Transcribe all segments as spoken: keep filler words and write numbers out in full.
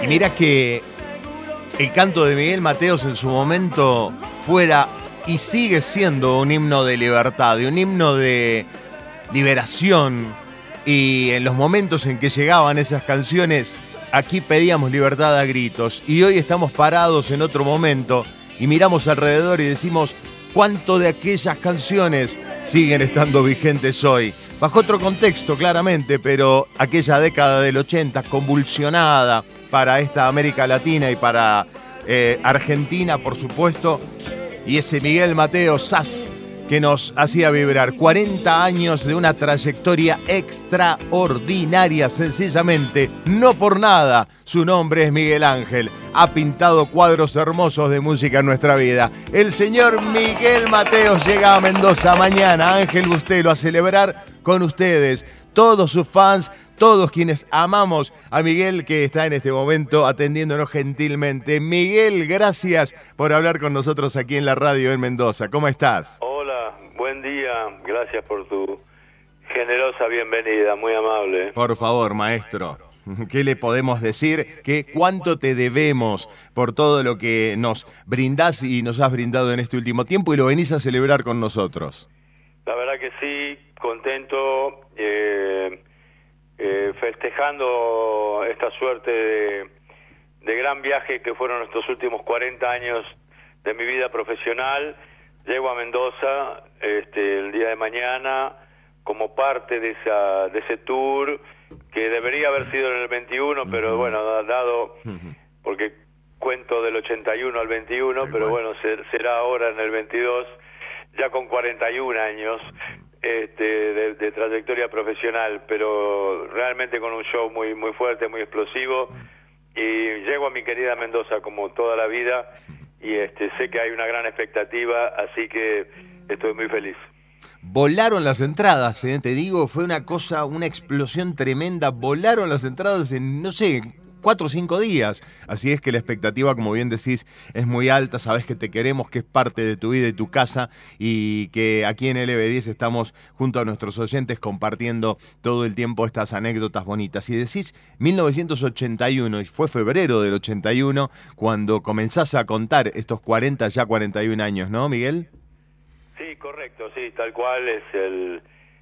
Y mira que el canto de Miguel Mateos en su momento fuera y sigue siendo un himno de libertad, de un himno de liberación. Y en los momentos en que llegaban esas canciones, aquí pedíamos libertad a gritos. Y hoy estamos parados en otro momento y miramos alrededor y decimos cuánto de aquellas canciones siguen estando vigentes hoy. Bajo otro contexto, claramente, pero aquella década del ochenta convulsionada para esta América Latina y para eh, Argentina, por supuesto. Y ese Miguel Mateos Sas que nos hacía vibrar. cuarenta años de una trayectoria extraordinaria, sencillamente. No por nada, su nombre es Miguel Ángel. Ha pintado cuadros hermosos de música en nuestra vida. El señor Miguel Mateos llega a Mendoza mañana. Ángel Bustelo a celebrar con ustedes. Todos sus fans, todos quienes amamos a Miguel, que está en este momento atendiéndonos gentilmente. Miguel, gracias por hablar con nosotros aquí en la radio en Mendoza. ¿Cómo estás? Hola, buen día. Gracias por tu generosa bienvenida, muy amable. Por favor, maestro. ¿Qué le podemos decir? ¿Qué, ¿Cuánto te debemos por todo lo que nos brindás y nos has brindado en este último tiempo y lo venís a celebrar con nosotros? La verdad que sí, contento, eh, eh, festejando esta suerte de, de gran viaje que fueron estos últimos cuarenta años de mi vida profesional. Llego a Mendoza este, el día de mañana como parte de esa de ese tour que debería haber sido en el veintiuno, pero bueno, dado, porque cuento del ochenta y uno al veintiuno, pero bueno, será ahora en el veintidós, ya con cuarenta y un años este, de, de trayectoria profesional, pero realmente con un show muy muy fuerte, muy explosivo, y llego a mi querida Mendoza como toda la vida, y este sé que hay una gran expectativa, así que estoy muy feliz. Volaron las entradas, ¿eh? Te digo, fue una cosa, una explosión tremenda. Volaron las entradas en, no sé, cuatro o cinco días. Así es que la expectativa, como bien decís, es muy alta. Sabés que te queremos, que es parte de tu vida y tu casa, y que aquí en L B diez estamos junto a nuestros oyentes compartiendo todo el tiempo estas anécdotas bonitas. Y decís mil novecientos ochenta y uno, y fue febrero del ochenta y uno cuando comenzás a contar estos cuarenta, ya cuarenta y un años, ¿no, Miguel? Sí, correcto, sí, tal cual es el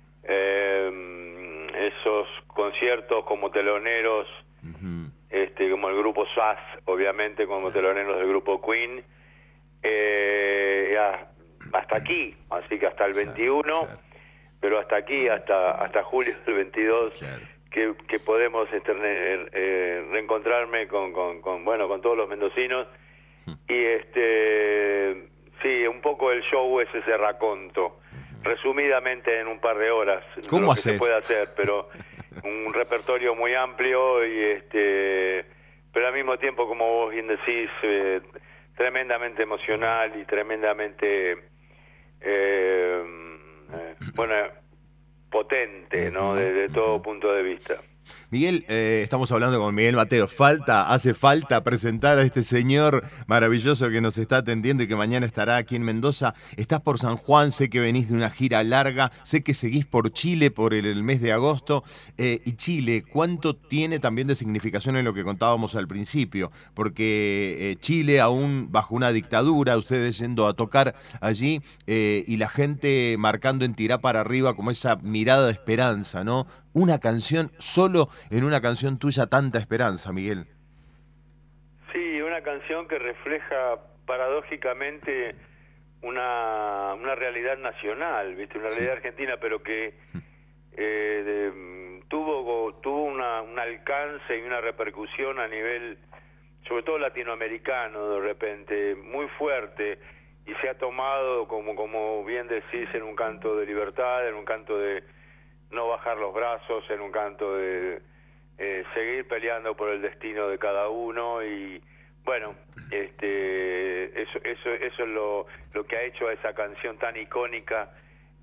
eh, esos conciertos como teloneros, uh-huh. este como el grupo S A S, obviamente como teloneros del grupo Queen, eh, hasta aquí, así que hasta el veintiuno, claro, claro. Pero hasta aquí, hasta hasta julio del veintidós, claro. que, que podemos este, eh, reencontrarme con, con, con bueno con todos los mendocinos, uh-huh. y este sí, un poco el show es ese raconto, resumidamente en un par de horas. ¿Cómo haces? Se puede hacer, pero un repertorio muy amplio y este, pero al mismo tiempo, como vos bien decís, eh, tremendamente emocional y tremendamente, eh, eh, bueno, potente, ¿no? De, de todo punto de vista. Miguel, eh, estamos hablando con Miguel Mateos. Falta, hace falta presentar a este señor maravilloso que nos está atendiendo y que mañana estará aquí en Mendoza. Estás por San Juan, sé que venís de una gira larga, sé que seguís por Chile por el, el mes de agosto. Eh, y Chile, ¿cuánto tiene también de significación en lo que contábamos al principio? Porque eh, Chile, aún bajo una dictadura, ustedes yendo a tocar allí eh, y la gente marcando en tirá para arriba como esa mirada de esperanza, ¿no? Una canción, solo en una canción tuya tanta esperanza, Miguel. Sí, una canción que refleja paradójicamente una, una realidad nacional, ¿viste? Una realidad sí. argentina, pero que eh, de, tuvo tuvo una, un alcance y una repercusión a nivel, sobre todo latinoamericano, de repente, muy fuerte, y se ha tomado, como, como bien decís, en un canto de libertad, en un canto de no bajar los brazos, en un canto de eh, seguir peleando por el destino de cada uno, y bueno, este eso eso eso es lo, lo que ha hecho a esa canción tan icónica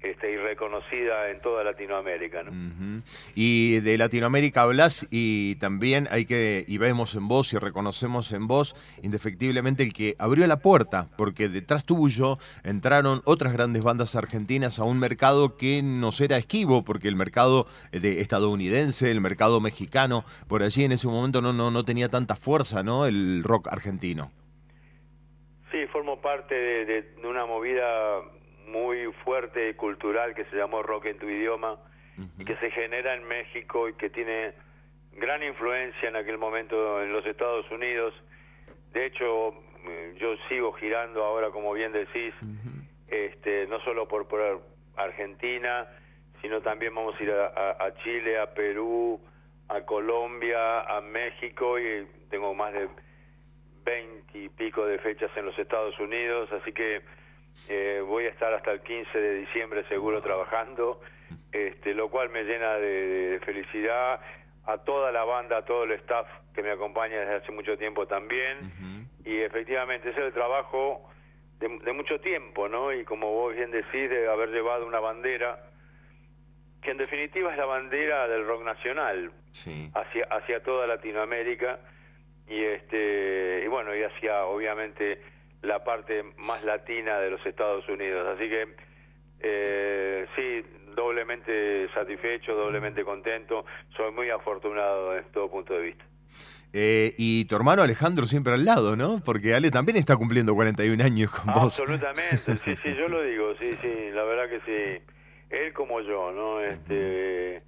este, y reconocida en toda Latinoamérica, ¿no? Uh-huh. Y de Latinoamérica hablas y también hay que, y vemos en vos y reconocemos en vos, indefectiblemente el que abrió la puerta, porque detrás tuyo entraron otras grandes bandas argentinas a un mercado que nos era esquivo, porque el mercado de estadounidense, el mercado mexicano, por allí en ese momento no, no, no tenía tanta fuerza, ¿no? El rock argentino. Sí, formo parte de, de, de una movida muy fuerte y cultural que se llamó Rock en tu Idioma, uh-huh. y que se genera en México y que tiene gran influencia en aquel momento en los Estados Unidos. De hecho, yo sigo girando ahora, como bien decís, uh-huh. este, no solo por, por Argentina, sino también vamos a ir a, a, a Chile, a Perú, a Colombia, a México, y tengo más de veinte y pico de fechas en los Estados Unidos, así que Eh, voy a estar hasta el quince de diciembre seguro trabajando, este, lo cual me llena de, de felicidad. A toda la banda, a todo el staff que me acompaña desde hace mucho tiempo también, uh-huh. y efectivamente es el trabajo de, de mucho tiempo, ¿no? Y como vos bien decís, de haber llevado una bandera que en definitiva es la bandera del rock nacional, sí. hacia, hacia toda Latinoamérica, y este y bueno, y hacia obviamente la parte más latina de los Estados Unidos. Así que eh, sí, doblemente satisfecho, doblemente contento. Soy muy afortunado desde todo punto de vista. Eh, y tu hermano Alejandro siempre al lado, ¿no? Porque Ale también está cumpliendo cuarenta y un años con ah, vos. Absolutamente, sí, sí, yo lo digo, sí, sí, la verdad que sí. Él como yo, ¿no? Este...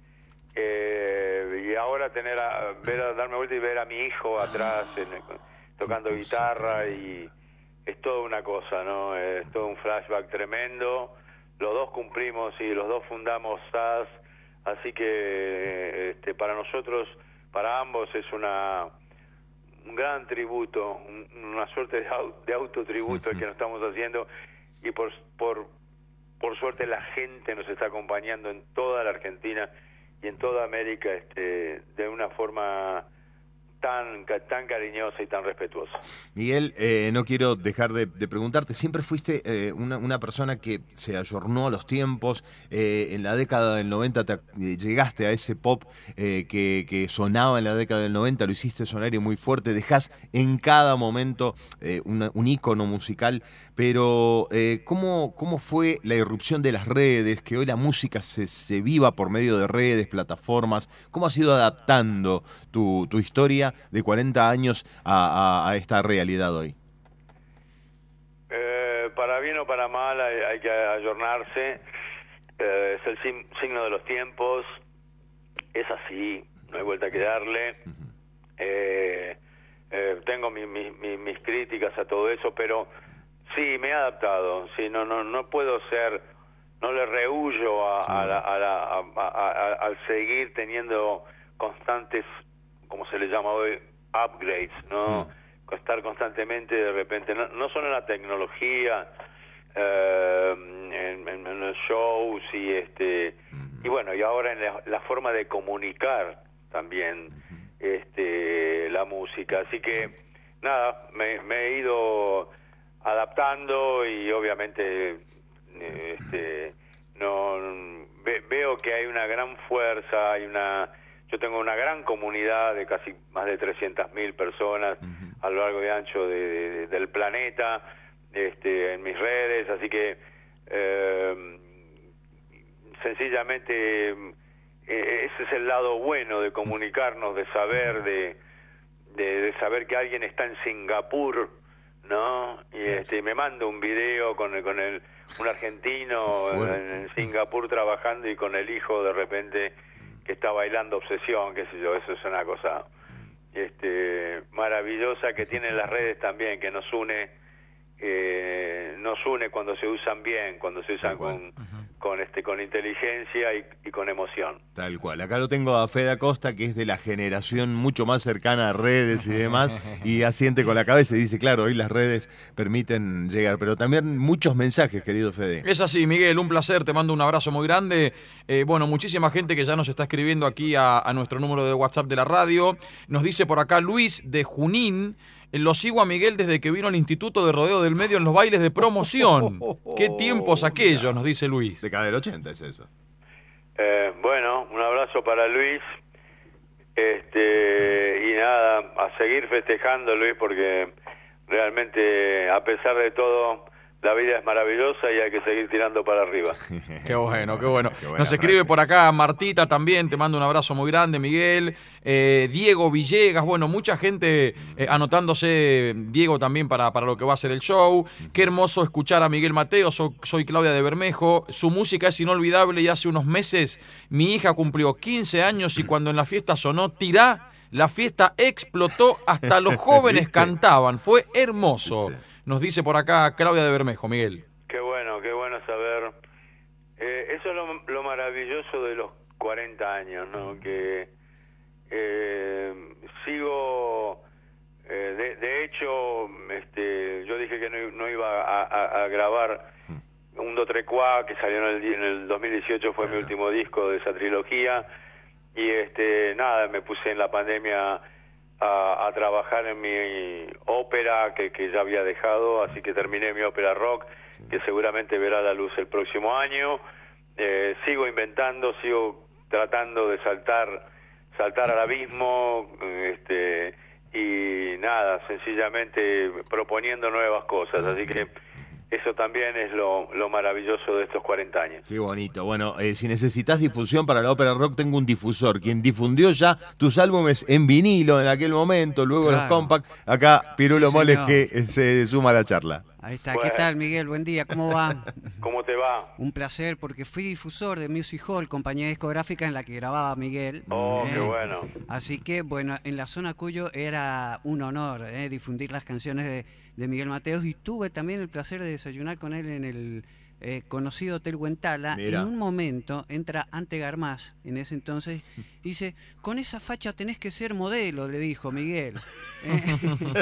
Eh, y ahora tener a, ver a, darme vuelta y ver a mi hijo atrás en el, tocando guitarra, y es toda una cosa, ¿no? Es todo un flashback tremendo. Los dos cumplimos y los dos fundamos S A S, así que este, para nosotros, para ambos, es una un gran tributo, un, una suerte de, au, de autotributo el que nos estamos haciendo, y por, por, por suerte la gente nos está acompañando en toda la Argentina y en toda América, este, de una forma tan tan cariñosa y tan respetuosa. Miguel, eh, no quiero dejar de, de preguntarte, siempre fuiste eh, una, una persona que se ayornó a los tiempos, eh, en la década del noventa te, eh, llegaste a ese pop eh, que, que sonaba en la década del noventa, lo hiciste sonar y muy fuerte, dejás en cada momento eh, una, un ícono musical, pero eh, ¿cómo, ¿cómo fue la irrupción de las redes, que hoy la música se, se viva por medio de redes, plataformas? ¿Cómo has ido adaptando tu, tu historia de cuarenta años a, a, a esta realidad hoy? Eh, para bien o para mal hay, hay que ayornarse, eh, es el sim, signo de los tiempos, es así, no hay vuelta que darle. Uh-huh. eh, eh, tengo mi, mi, mi, mis críticas a todo eso, pero sí, me he adaptado, sí, no, no, no puedo ser, no le rehuyo a, sí. a la, a la, a, a, a, al seguir teniendo constantes, como se le llama hoy, upgrades, ¿no? Sí. Estar constantemente, de repente, no, no solo en la tecnología, eh, en, en, en los shows y este uh-huh. y bueno, y ahora en la, la forma de comunicar también uh-huh. este la música. Así que nada, me, me he ido adaptando y obviamente este no ve, veo que hay una gran fuerza, hay una yo tengo una gran comunidad de casi más de trescientas mil personas uh-huh. a lo largo y ancho de, de, del planeta, este, en mis redes, así que eh, sencillamente eh, ese es el lado bueno de comunicarnos, de saber, de, de, de saber que alguien está en Singapur, ¿no? Y este, me manda un video con el, con el un argentino en, en Singapur trabajando y con el hijo de repente que está bailando Obsesión, qué sé yo, eso es una cosa este, maravillosa que tienen las redes también, que nos une, eh, nos une cuando se usan bien, cuando se usan con, uh-huh. con este con inteligencia y, y con emoción. Tal cual. Acá lo tengo a Fede Acosta, que es de la generación mucho más cercana a redes y demás, y asiente con la cabeza y dice, claro, hoy las redes permiten llegar, pero también muchos mensajes, querido Fede. Es así, Miguel, un placer, te mando un abrazo muy grande. Eh, bueno, muchísima gente que ya nos está escribiendo aquí a, a nuestro número de WhatsApp de la radio. Nos dice por acá Luis de Junín, Lo sigo a Miguel desde que vino al Instituto de Rodeo del Medio en los bailes de promoción. ¿Qué tiempos aquellos?, nos dice Luis. Década del ochenta es eso. Eh, bueno, un abrazo para Luis. Este, y nada, a seguir festejando, Luis, porque realmente, a pesar de todo, la vida es maravillosa y hay que seguir tirando para arriba. Qué bueno, qué bueno. Qué buena Nos escribe frase. por acá Martita también, te mando un abrazo muy grande, Miguel. Eh, Diego Villegas, bueno, mucha gente eh, anotándose, Diego también para, para lo que va a ser el show. Qué hermoso escuchar a Miguel Mateo, so, soy Claudia de Bermejo. Su música es inolvidable y hace unos meses mi hija cumplió quince años y cuando en la fiesta sonó Tirá, la fiesta explotó, hasta los jóvenes ¿Viste? cantaban, fue hermoso. ¿Viste? Nos dice por acá Claudia de Bermejo, Miguel. Qué bueno, qué bueno saber. Eh, eso es lo, lo maravilloso de los cuarenta años, ¿no? Que eh, sigo, eh, de, de hecho, este, yo dije que no, no iba a, a, a grabar un Do Tre Qua, que salió en el, en el dos mil dieciocho, fue Claro. mi último disco de esa trilogía, y este, nada, me puse en la pandemia a, a trabajar en mi ópera que, que ya había dejado, así que terminé mi ópera rock, sí, que seguramente verá la luz el próximo año. Eh, sigo inventando, sigo tratando de saltar saltar al abismo, este, y nada, sencillamente proponiendo nuevas cosas, así que eso también es lo, lo maravilloso de estos cuarenta años. Qué bonito. Bueno, eh, si necesitas difusión para la ópera rock, tengo un difusor. Quien difundió ya tus álbumes en vinilo en aquel momento, luego Claro. los compact. Acá Pirulo Sí, Moles, señor. que eh, se suma a la charla. Ahí está. Bueno. ¿Qué tal, Miguel? Buen día. ¿Cómo va? ¿Cómo te va? Un placer, porque fui difusor de Music Hall, compañía discográfica en la que grababa Miguel. Oh, Eh, qué bueno. Así que, bueno, en la zona Cuyo era un honor eh, difundir las canciones de, de Miguel Mateos, y tuve también el placer de desayunar con él en el eh, conocido Hotel Huentala. Mira. En un momento entra Ante Garmaz, en ese entonces, y dice: con esa facha tenés que ser modelo, le dijo Miguel. Eh,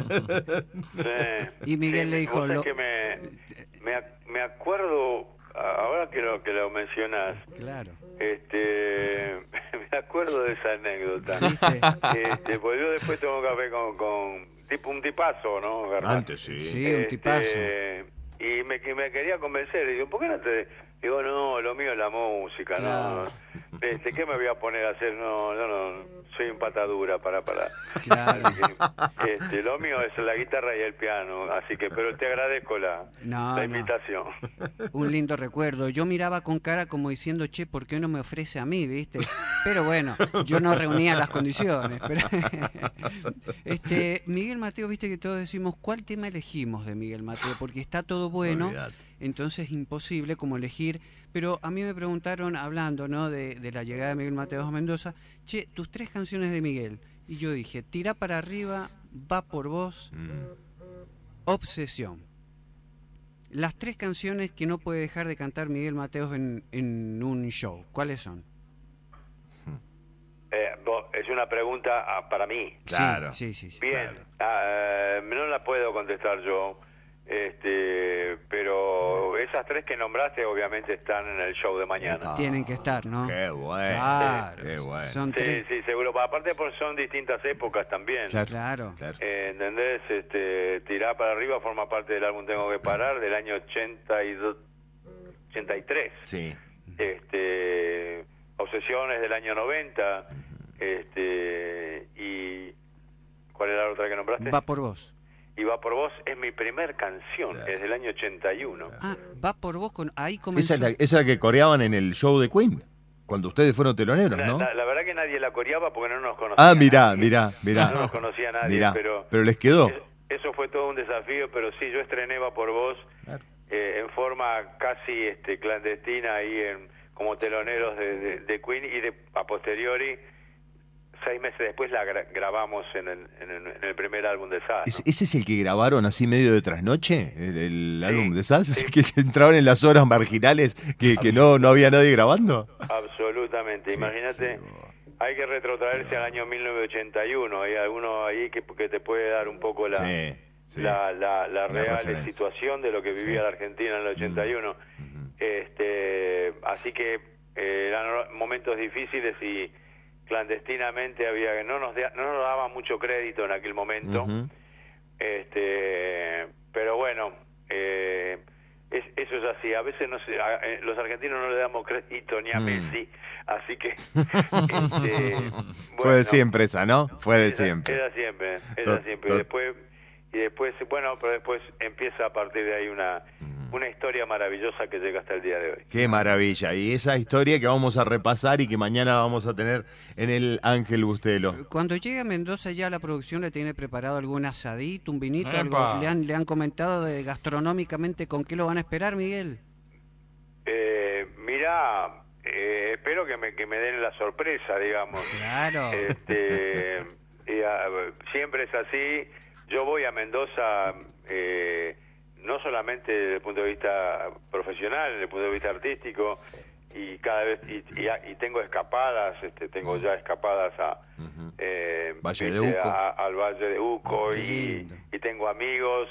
Sí. Y Miguel Sí, le dijo, vos sabés lo- que me, me, ac- me acuerdo, ahora que lo, que lo mencionás, Claro. este, me acuerdo de esa anécdota. ¿Viste? Este, pues yo después tomo café con, con tipo un tipazo, ¿no? ¿Verdad? Antes sí. Sí, un Este, tipazo. Y me, que me quería convencer, y digo, ¿por qué no te...? Digo, no, lo mío es la música, Claro. ¿no? Este, ¿qué me voy a poner a hacer? No, no, no, soy un patadura para, para... Claro. Así que, este, lo mío es la guitarra y el piano, así que, pero te agradezco la, No, la no. invitación. Un lindo recuerdo. Yo miraba con cara como diciendo, che, ¿por qué no me ofrece a mí, viste? Pero bueno, yo no reunía las condiciones. Pero este, Miguel Mateo, viste que todos decimos, ¿cuál tema elegimos de Miguel Mateo? Porque está todo bueno, Olvidate. entonces es imposible como elegir. Pero a mí me preguntaron, hablando, ¿no?, de, de la llegada de Miguel Mateos a Mendoza, che, tus tres canciones de Miguel. Y yo dije, Tira para arriba, Va por vos, Mm. Obsesión. Las tres canciones que no puede dejar de cantar Miguel Mateos en, en un show, ¿cuáles son? Eh, vos- es una pregunta ah, para mí. Claro. Sí, sí, sí. Bien, Claro. ah, eh, no la puedo contestar yo, este, pero esas tres que nombraste obviamente están en el show de mañana. Ah, Tienen que estar, ¿no? Qué bueno. Claro. Qué bueno. Son Sí, tres. sí, seguro. Aparte, por son distintas épocas también. Claro. Claro. Claro. Eh, ¿Entendés? Este, Tirá para arriba forma parte del álbum Tengo que parar del año ochenta y dos, ochenta y tres. Sí. Este, Obsesiones del año noventa. Este, y ¿cuál era la otra que nombraste? Va por vos. Y Va por vos es mi primer canción, Claro. es del año ochenta y uno. Ah, Va por vos, con ahí comenzó. Esa es, la, esa es la que coreaban en el show de Queen, cuando ustedes fueron teloneros, La, ¿no? la- la verdad que nadie la coreaba porque no nos conocía. Ah, mirá, nadie. mirá, mirá. No nos conocía nadie, Mirá, pero... pero les quedó. Eso, eso fue todo un desafío, pero sí, yo estrené Va por vos Claro. eh, en forma casi este, clandestina ahí en, como teloneros de, de, de Queen, y de, a posteriori, seis meses después la gra- grabamos en el, en, el, en el primer álbum de Sass, ¿Ese, ¿no? ese es el que grabaron así medio de trasnoche? ¿El, el Sí, álbum de Sass? sí. ¿Que entraban en las horas marginales que, que no, no había nadie grabando? Absolutamente, imagínate, hay que retrotraerse al año mil novecientos ochenta y uno, hay alguno ahí que, que te puede dar un poco la... Sí, sí. la, la, la La real referencia. situación de lo que vivía Sí. la Argentina en el ochenta y uno. Ujú. este Así que eh, eran momentos difíciles y clandestinamente había no nos, da- no nos daban mucho crédito en aquel momento. Ujú. Este, pero bueno, eh, es, eso es así. A veces no se, a, eh, los argentinos no le damos crédito ni a Mm. Messi, así que este, Fue de bueno, siempre esa, ¿no? Fue de esa- siempre. Era siempre, era Tot- siempre. tot- Y después, y después, bueno, pero después empieza a partir de ahí una, una historia maravillosa que llega hasta el día de hoy. Qué maravilla. Y esa historia que vamos a repasar y que mañana vamos a tener en el Ángel Bustelo. Cuando llegue a Mendoza, ya la producción le tiene preparado algún asadito, un vinito, Epa. algo. ¿Le han, le han comentado de gastronómicamente con qué lo van a esperar, Miguel? Eh, mira, eh, espero que me, que me den la sorpresa, digamos. Claro. Este, y, ah, siempre es así. Yo voy a Mendoza eh, no solamente desde el punto de vista profesional, desde el punto de vista artístico, y cada vez y, y, y tengo escapadas, este, tengo ya escapadas a eh, Valle de viste, Uco. a- al Valle de Uco, Oh, qué y, lindo. y tengo amigos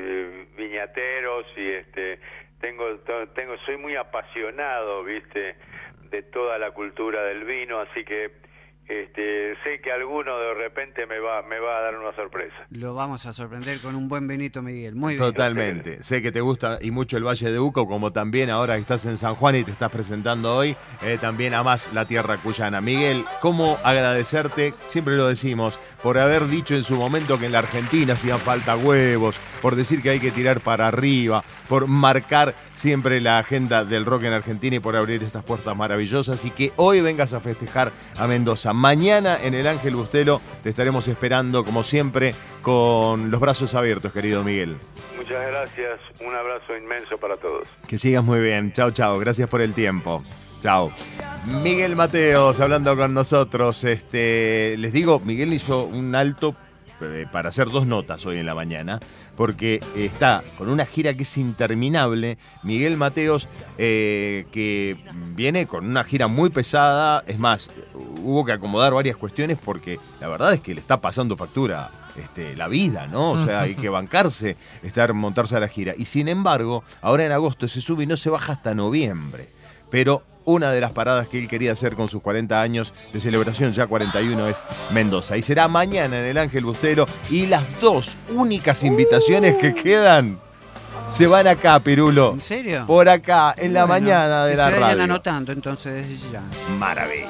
y, viñateros, y este tengo to- tengo soy muy apasionado, viste, de toda la cultura del vino, así que este sé que alguno de repente me va me va a dar una sorpresa. Lo vamos a sorprender con un buen vinito, Miguel. Muy bien. Totalmente. Sé que te gusta y mucho el Valle de Uco, como también ahora que estás en San Juan y te estás presentando hoy, eh, también amás la tierra cuyana. Miguel, ¿cómo agradecerte? Siempre lo decimos, por haber dicho en su momento que en la Argentina hacían falta huevos, por decir que hay que tirar para arriba, por marcar siempre la agenda del rock en Argentina y por abrir estas puertas maravillosas, y que hoy vengas a festejar a Mendoza. Mañana en el Ángel Bustelo te estaremos esperando, como siempre, con los brazos abiertos, querido Miguel. Muchas gracias, un abrazo inmenso para todos. Que sigas muy bien. Chao, chao. Gracias por el tiempo. Chao. Miguel Mateos hablando con nosotros. Este, les digo, Miguel hizo un alto eh, para hacer dos notas hoy en la mañana, porque está con una gira que es interminable. Miguel Mateos, eh, que viene con una gira muy pesada. Es más, hubo que acomodar varias cuestiones porque la verdad es que le está pasando factura Este, la vida, ¿no? O sea, hay que bancarse, estar, montarse a la gira. Y sin embargo, ahora en agosto se sube y no se baja hasta noviembre. Pero una de las paradas que él quería hacer con sus cuarenta años de celebración, ya cuarenta y uno, es Mendoza. Y será mañana en el Ángel Bustelo. Y las dos únicas invitaciones que quedan se van acá, Pirulo. ¿En serio? Por acá, en la Bueno, mañana de que la se vayan radio. anotando entonces desde ya. Maravilla.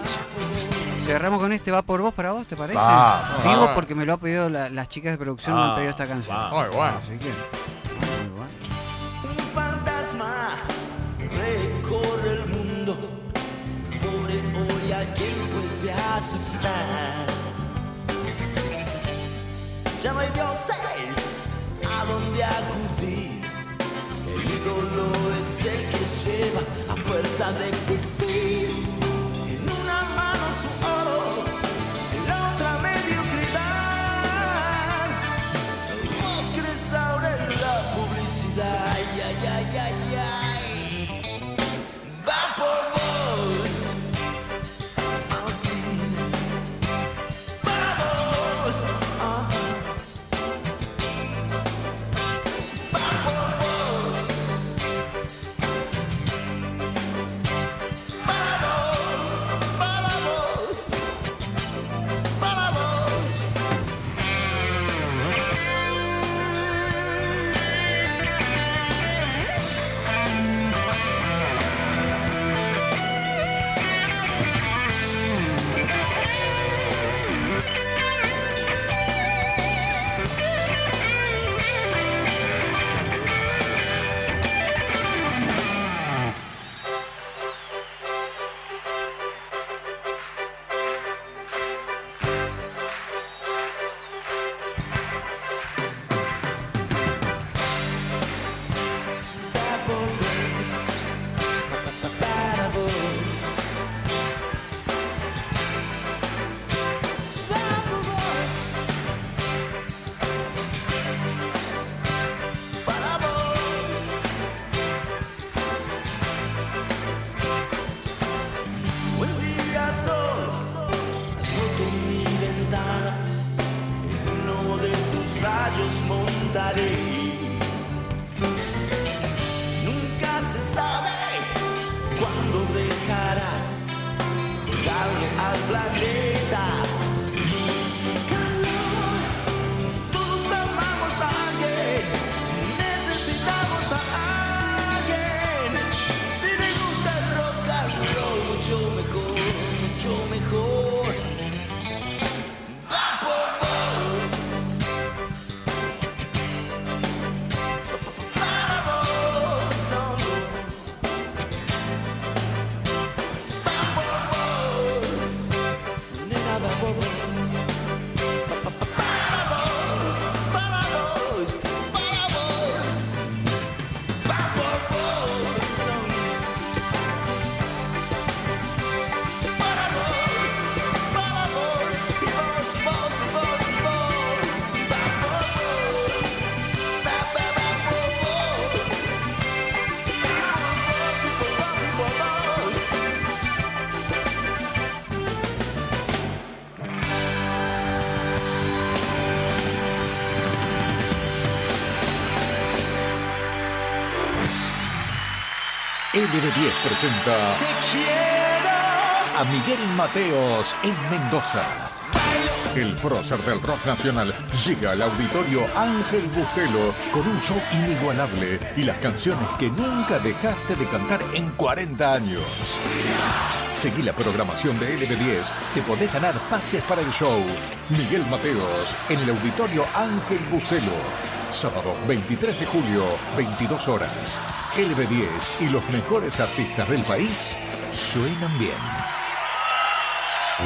Cerramos con este Va por vos para vos, ¿te parece? Va, Digo va. porque me lo ha pedido la- las chicas de producción, me Va, han pedido esta canción. va. Muy bueno. Así que, muy bueno. Un fantasma recorre el mundo, pobre hoy a quien puede asustar. Ya no hay dioses a donde acudir, el ídolo es el que lleva a fuerza de existir. En una mano su oro, en la otra mediocridad. Vos crees ahora en la publicidad, ay, ay, ay, ay, ay. Va por vos, así. Vamos, ah. Va por vos. Vamos, para vos, para vos. Para vos. Va por vos. Para vos. Buen día sol, has roto mi ventana, en uno de tus rayos montaré. Nunca se sabe cuándo dejarás de darle al planeta luz y calor. Todos amamos a L B diez presenta Te quiero. a Miguel Mateos en Mendoza. El prócer del rock nacional llega al auditorio Ángel Bustelo con un show inigualable y las canciones que nunca dejaste de cantar en cuarenta años. Seguí la programación de L B diez, te podés ganar pases para el show. Miguel Mateos en el auditorio Ángel Bustelo. Sábado veintitrés de julio, veintidós horas. L B diez y los mejores artistas del país suenan bien.